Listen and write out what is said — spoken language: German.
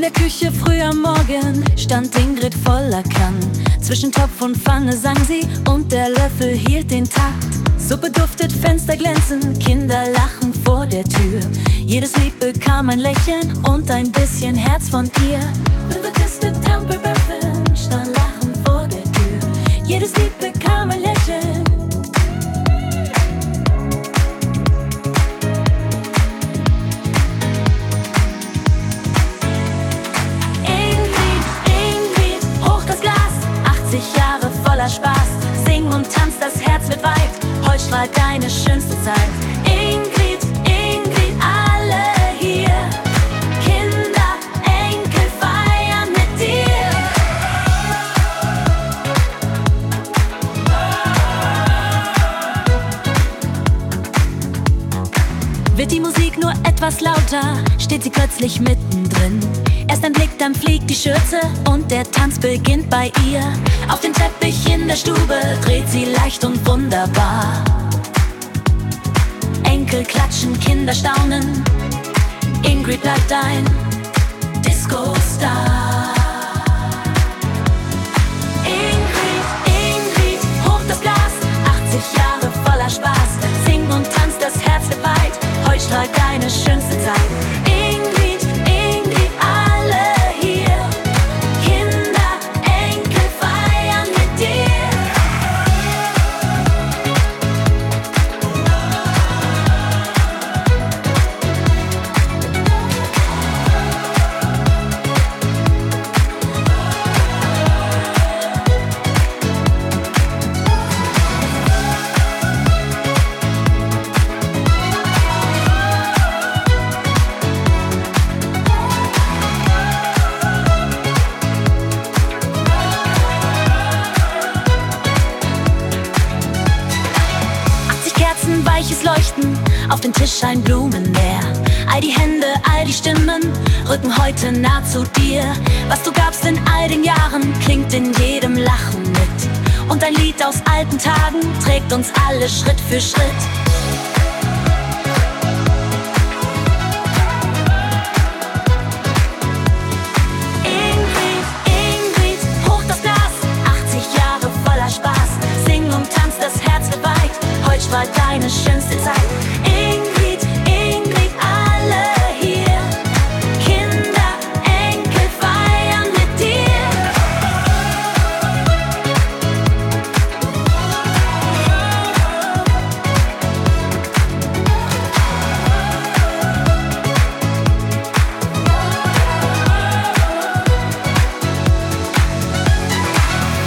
der Küche früh am Morgen stand Ingrid voller Kann. Zwischen Topf und Pfanne sang sie und der Löffel hielt den Takt. Suppe duftet, Fenster glänzen, Kinder lachen vor der Tür. Jedes Lied bekam ein Lächeln und ein bisschen Herz von ihr. Stand lachen vor der Tür. Jedes Lied bekam ein Lächeln. Jahre voller Spaß, sing und tanz, das Herz wird weit. Heute strahlt deine schönste Zeit. Ingrid, Ingrid, alle hier. Kinder, Enkel feiern mit dir. Wird die Musik nur etwas lauter, steht sie plötzlich mittendrin. Erst ein Blick, dann fliegt die Schürze und der Tanz beginnt bei ihr. Auf dem Teppich in der Stube dreht sie leicht und wunderbar. Enkel klatschen, Kinder staunen. Ingrid bleibt ein Disco-Star. Ingrid, Ingrid, hoch das Glas. 80 Jahre voller Spaß. Sing und tanz, das Herz wird weit. Heute strahlt deine schönste Zeit. Ingrid, Ingrid, alle hier. Kinder, Enkel feiern mit dir. Weiches Leuchten, auf dem Tisch ein Blumenmeer. All die Hände, all die Stimmen rücken heute nah zu dir. Was du gabst in all den Jahren, klingt in jedem Lachen mit. Und ein Lied aus alten Tagen trägt uns alle Schritt für Schritt.